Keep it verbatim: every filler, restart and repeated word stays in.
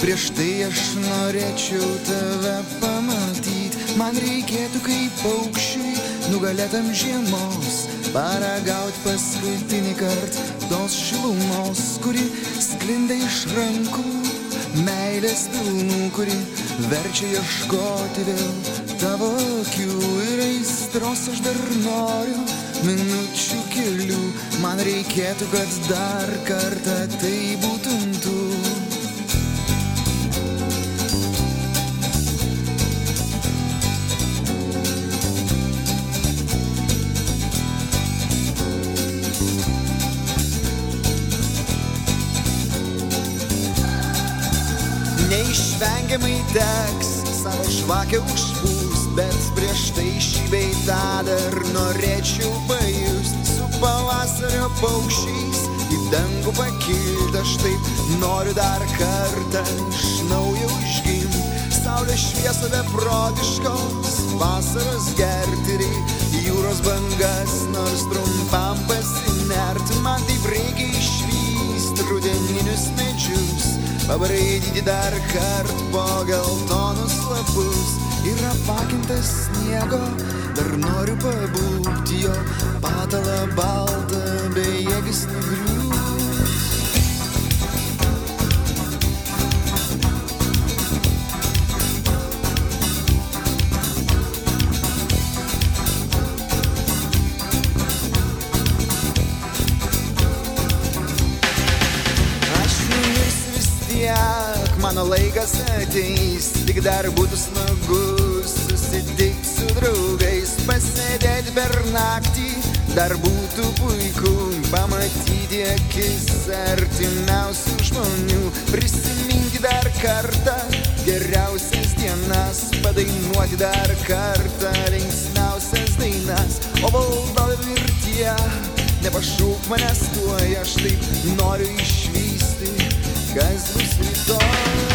prieš tai aš norėčiau tave pamatyt. Man reikėtų kaip paukščiui nugalėtam žiemos paragaut paskutinį kart tos šilumos, kuri sklinda iš rankų, meilės pilnų, kuri verčia ieškoti vėl tavo akių ir aistros. Aš dar noriu minučių kelių, man reikėtų, kad dar kartą tai būtum tu. Neišvengiamai teks savo žvakę užpūst, bet prieš tai šį bei tą dar norėčiau pajust. Su pavasario paukščiais į dangų pakilt, aš taip noriu dar kartą iš naujo užgimt. Saulės šviesą beprotiškos vasaros gerti reik, jūros bangas nors trumpam pasinert. Man taip reikia išvyst rudeninius medžius, pabraidyti dar kart po geltonus lapus ir apakintas sniego. Dar noriu pabūti jo patalą baltą, bejėgis nugriūs. Mano laikas ateis, tik dar būtų smagu susitikti su draugais, pasėdėti per naktį, dar būtų puiku pamatyti akis artimiausių žmonių, prisiminti dar kartą geriausias dienas, padainuoti dar kartą linksmiausias dainas. O valdove mirtie, nepašauk manęs tuoj, aš taip noriu išvysti, kas bus rytoj.